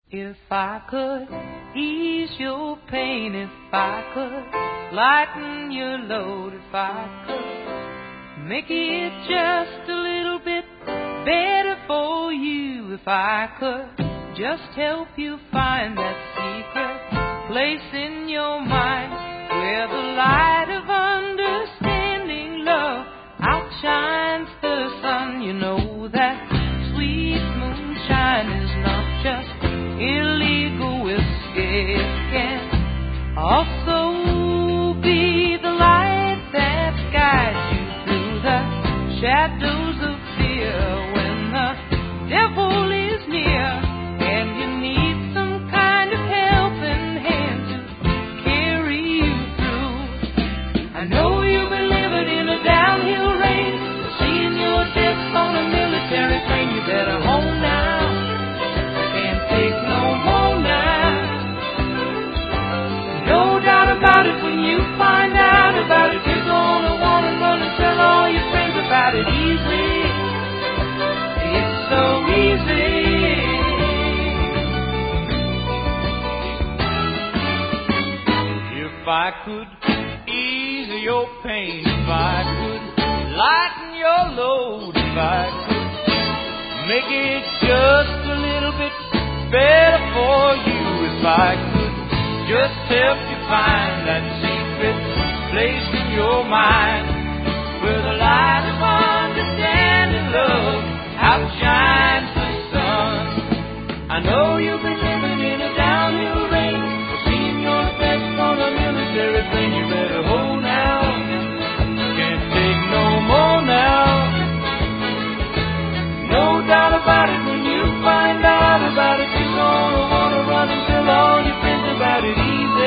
If I could ease your pain, if I could lighten your load, if I could make it just a little bit better for you, if I could just help you find that secret place in your mind where the light of understanding love outshines the sun. You know that sweet moonshine is not just illegal whiskey, it can also be the light that guides you through the shadows of fear when the devil is near and you need some kind of helping hand to carry you through. I know you've been living in a downhill rain, seeing your death on a military plane. You better hold now. About it when you find out about it, you're gonna wanna run and tell all your friends about it. Easy, it's so easy. If I could ease your pain, if I could lighten your load, if I could make it just a little bit better for you, if I could just help you find that secret place in your mind where the light of understanding love outshines the sun. I know you've been living in a downhill rain, seeing your effects on a military plane. You better hold now, can't take no more now. No doubt about it, when you find out about it, you're gonna wanna run and tell all your friends about it.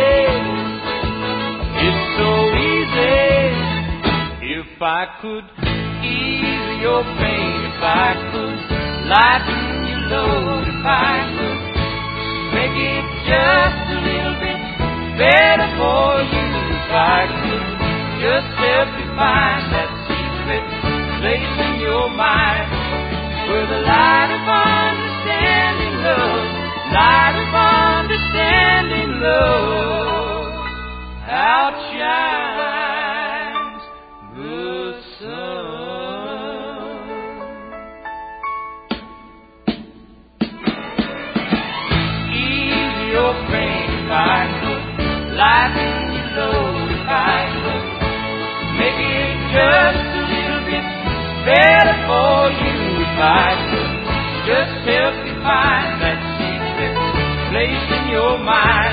It's so easy. If I could ease your pain, if I could lighten your load, if I could make it just a little bit better for you, if I could just help you find that secret place in your mind where the light of understanding love, light of understanding love outshines the sun. Ease your pain, if I could lighten your load, if I could make it just a little bit better for you, if I could just help you find that secret place in your mind